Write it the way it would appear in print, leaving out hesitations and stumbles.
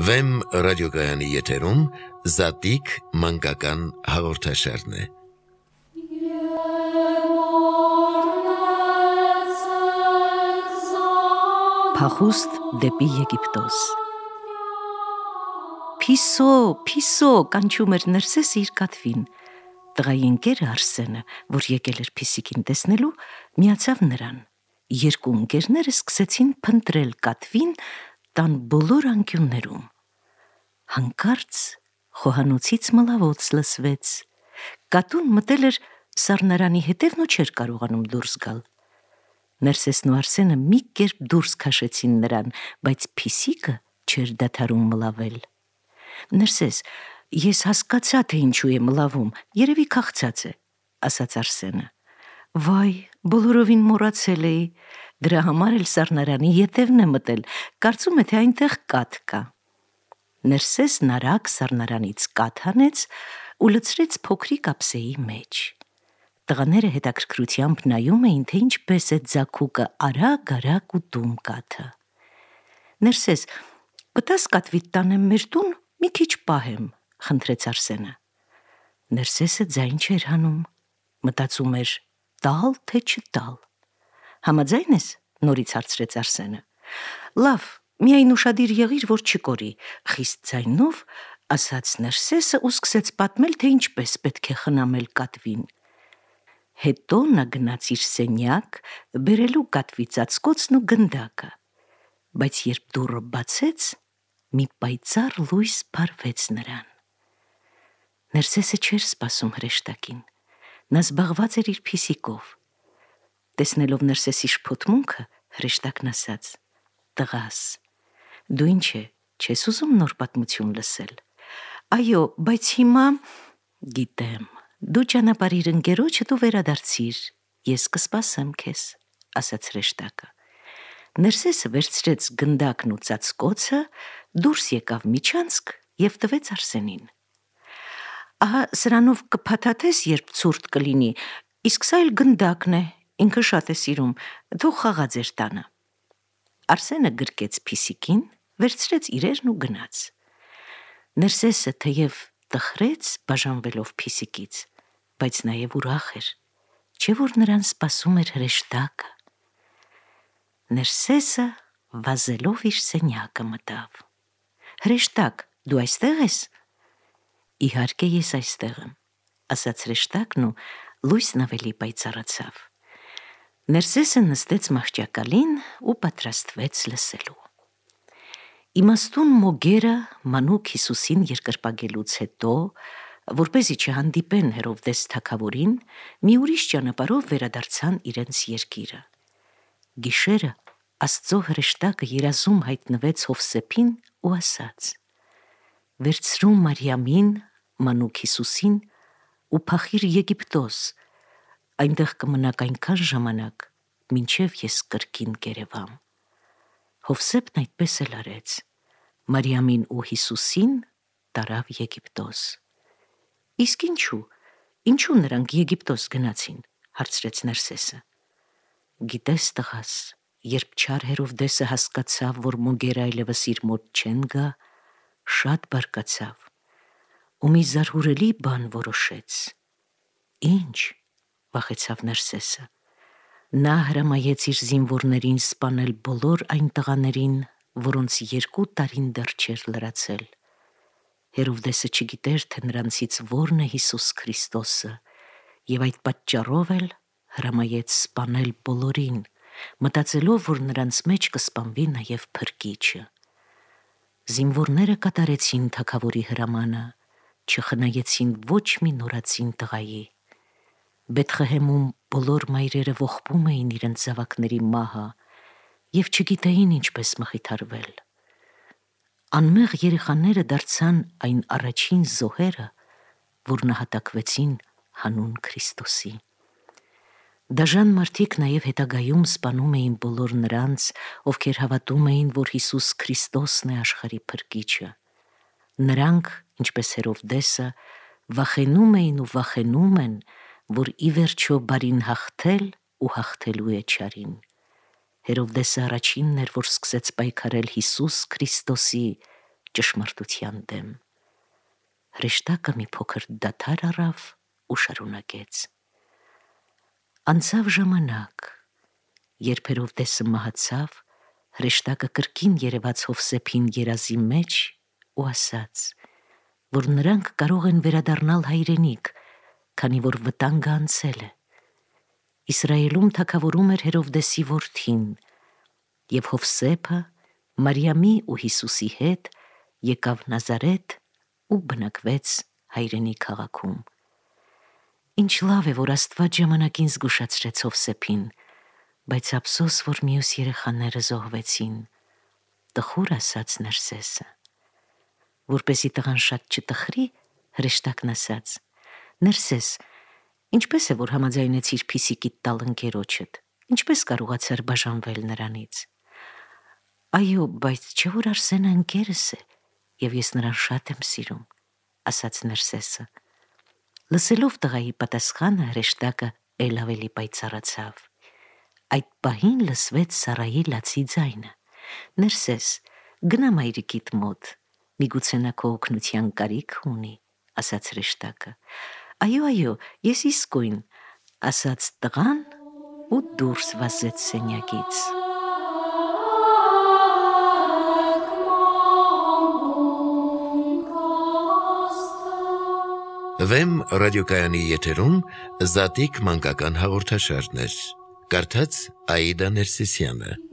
Վեմ ռադիոգայանի եթերում Զատիկ մանկական հաղորդաշարն է։ Փախուստ դեպի Եգիպտոս։ Փիսո, փիսո, կանչում էր Ներսեսը իր կատվին։ Տղայի ընկերը Արսենը, որ եկել էր Փիսիկին տեսնելու, միացավ նրան։ Երկու ընկերները սկսեցին փնտրել կատվին տան բոլոր անկյուններում։ Հանկարծ խոհանոցից մլավոց լսվեց։ Կատուն մտել էր սառնարանի հետևն ու չէր կարողանում դուրս գալ։ Ներսեսն ու Արսենը մի կերպ դուրս քաշեցին նրան, բայց Փիսիկը չէր դադարում մլավել։ Ներսես, ես հասկացա, թե ինչու է մլավում, երևի քաղցած է, ասաց Արսենը։ Վայ, բոլորովին մոռացել էի, դրա համար էլ սառնարանի ետևն է մտել, կարծում է, թե այնտեղ կաթ կա։ Ներսեսն արագ սառնարանից կաթ հանեց ու լցրեց փոքրիկ ափսեի մեջ։ Տղաները հետաքրքրությամբ նայում էին, թե ինչպես է ձագուկը արագ ուտում կաթը։ Ներսես, կտաս կատվիդ տանեմ մեր տուն, մի քիչ պահեմ, խնդրեց Արսենը։ Ներսեսը ձայն չէր հանում, մտածում էր, տալ թե չտալ։ Համաձայն ես, նորից հարցրեց Արսենը։ Լավ, միայն ուշադիր եղիր, որ չկորի, խիստ ձայնով ասաց Ներսեսը ու սկսեց պատմել, թե ինչպես պետք է խնամել կատվին։ Հետո նա գնաց իր սենյակ, բերելու կատվի ծածկոցն ու գնդակը, բայց երբ դուռը բացեց, մի պայծառ լույս փարվեց նրան։ Ներսեսը չէր սպասում հրեշտակին, նա զբաղված էր իր Փիսիկով։ Տեսնելով Ներսեսի շփոթմունքը, հրեշտակն ասաց. Տղաս, դու ինչ է, չես ուզում նոր պատմություն լսել։ Այո, բայց հիմա գիտեմ, դու ճանապարհիր ընկերոջդ ու վերադարձիր, ես կսպասեմ քեզ, ասաց հրեշտակը։ Ներսեսը վերցրեց գնդակն ու ծածկոցը, դուրս եկավ միջանցք և տվեց Արսենին։ Ահա սրանով կփաթաթես, երբ ցուրտ կլինի, իսկ սա էլ գնդակն է, ինքը շատ է սիրում, թող խաղա ձեր տանը։ Արսենը գրկեց Փիսիկին, վերցրեց իրերն ու գնաց։ Ներսեսը թեև տխրեց բաժանվելով Փիսիկից, բայց նաև ուրախ էր, չէ՞ որ նրան սպասում էր հրեշտակը։ Ներսեսը վազելով իր սենյակը մտավ։ Հրեշտակ, դու այստեղ ես։ Իհարկե ես այստեղ եմ, ասաց հրեշտակն ու լույսն ավելի պայծառացավ։ Ներսեսը նստեց մահճակալին ու պատրաստվեց լսելու։ Իմաստուն մոգերը մանուկ Հիսուսին երկրպագելուց հետո, որպեսզի չհանդիպեն Հերովդես թագավորին, մի ուրիշ ճանապարհով վերադարձան իրենց երկիրը։ Գիշերը Աստծո հրեշտակը երազում հայտնվեց Հովսեփին ու ասաց. Վերցրու Մարիամին, մանուկ Հիսուսին ու փախիր Եգիպտոս, այնտեղ կմնաք այնքան ժամանակ, մինչև ես կրկին կերևամ։ Հովսեփն այդպես էլ արեց։ Մարիամին ու Հիսուսին տարավ Եգիպտոս։ Իսկ ինչու նրանք Եգիպտոս գնացին, հարցրեց Ներսեսը։ Գիտես, տղաս, երբ չար Հերովդեսը հասկացավ, որ մոգերը այլևս իր մոտ չեն գա, շատ բարկացավ ու մի զարհուրելի բան որոշեց։ Ինչ, վախեցավ Ներսեսը։ Նա հրամայեց իր զինվորներին սպանել բոլոր այն տղաներին, որոնց 2 տարին դեռ չէր լրացել։ Հերովդեսը չգիտեր, թե նրանցից որն է Հիսուս Քրիստոսը, և այդ պատճառով էլ հրամայեց սպանել բոլորին, մտածելով, որ նրանց մեջ կսպանվի նաև Փրկիչը։ Զինվորները կատարեցին թագավորի հրամանը, չխնայեցին ոչ մի նորածին տղայի։ Բեթղեհեմում բոլոր մայրերը ողբում էին իրենց զավակների մահը և չգիտեին ինչպես մխիթարվել։ Անմեղ երեխաները դարձան այն առաջին զոհերը, որ նահատակվեցին հանուն Քրիստոսի։ Դաժան մարդիկ նաև հետագայում սպանում էին բոլոր նրանց, ովքեր հավատում էին, որ Հիսուս Քրիստոսն է աշխարհի Փրկիչը։ Նրանք, ինչպես Հերովդեսը, վախենում էին ու վախենում են, որ ի վերջո բարին հաղթել ու հաղթելու է չարին։ Հերովդեսը առաջինն էր, որ սկսեց պայքարել Հիսուս Քրիստոսի ճշմարտության դեմ։ Հրեշտակը մի փոքր դադար առավ ու շարունակեց. Անցավ ժամանակ, երբ Հերովդեսը մահացավ, հրեշտակը կրկին երևաց Հովսեփին երազի մեջ ու ասաց, որ նրանք կարող են վերադառնալ հայրենիք, քանի որ վտանգը անցել է։ Իսրայելում թագավորում էր Հերովդեսի որդին, եւ Հովսեփը Մարիամի ու Հիսուսի հետ եկավ Նազարեթ ու բնակվեց հայրենի քաղաքում։ Ինչ լավ է, որ Աստված ժամանակին զգուշացրեց Հովսեփին, բայց ափսոս, որ մյուս երեխաները զոհվեցին, տխուր ասաց Նրսեսը։ Որպեսի տղան շատ չտխրի, հրեշտակն ասաց. Նրսես, ինչպես է, որ համաձայնեցիր Փիսիկիդ տալ ընկերոջդ, ինչպես կարողացար բաժանվել նրանից։ Այո, բայց չէ՞ որ Արսենը ընկերս է, եւ ես նրան շատ եմ սիրում, ասաց Նրսեսը։ Լսելով տղայի պատասխանը, հրեշտակը էլ ավելի պայծառացավ։ Այդ պահին լսվեց Սարայի լացի ձայնը. Նրսես, գնա մայրիկիդ մոտ, միգուցե նա քո օգնության կարիք ունի, ասաց հրեշտակը։ Այո, ես իսկույն, ասաց տղան ու դուրս վազեց սենյակից։ Վեմ ռադիոկայանի եթերում Զատիկ մանկական հաղորդաշարներ։ Կարդաց Աիդա Ներսիսյանը։